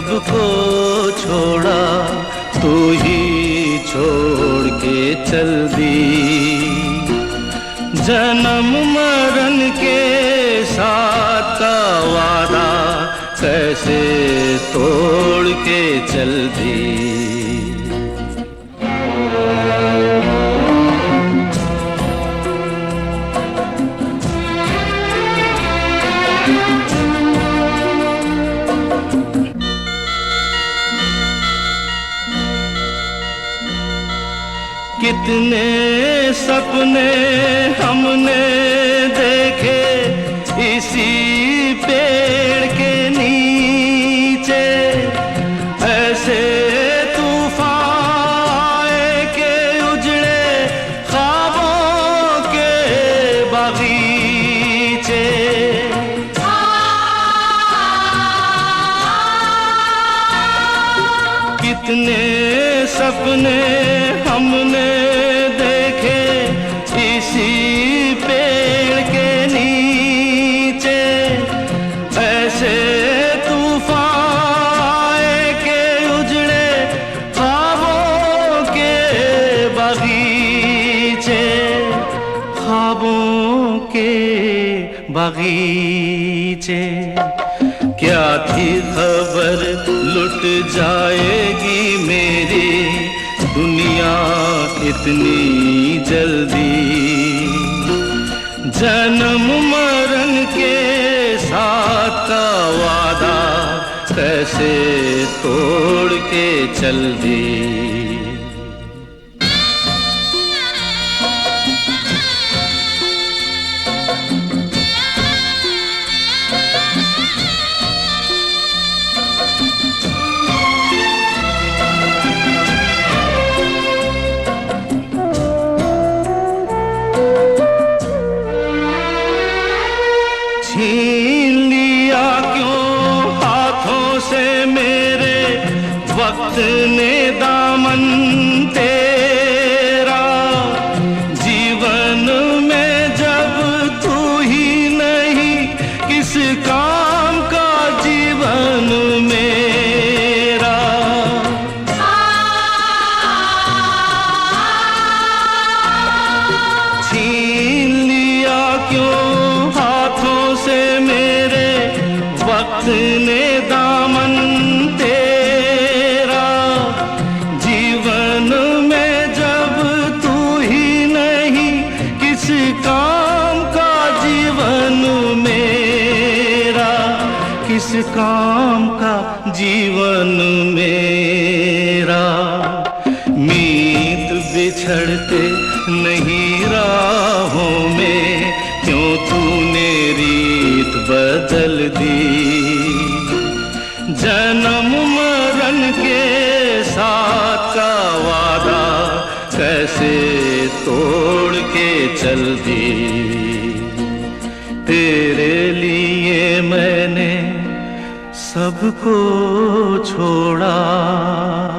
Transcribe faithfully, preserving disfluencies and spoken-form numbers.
सबको छोड़ा, तू ही छोड़ के चल दी। जन्म मरण के साथ का वादा कैसे तोड़ के चल दी। कितने सपने हमने देखे इसी पेड़ के नीचे, ऐसे तूफान आए के उजड़े ख्वाबों के बागीचे। कितने सपने हमने देखे इसी पेड़ के नीचे, ऐसे तूफान आए के उजड़े ख्वाबों के बागीचे, ख्वाबों के बागीचे। क्या थी खबर लुट जाएगी मेरी दुनिया इतनी जल्दी। जन्म मरण के साथ का वादा कैसे तोड़ के चल दी। छीन लिया क्यों हाथों से मेरे वक्त ने दामन तेरा। जीवन में जब तू ही नहीं किस काम का जीवन मेरा। छीन लिया क्यों से मेरे वक्त ने दामन तेरा। जीवन में जब तू ही नहीं किस काम का जीवन मेरा, किस काम का जीवन मेरा। मीत बिछड़ते नहीं राहों में, क्यों तूने रीत बदल दी। जन्म मरण के साथ का वादा कैसे तोड़ के चल दी। तेरे लिए मैंने सबको छोड़ा,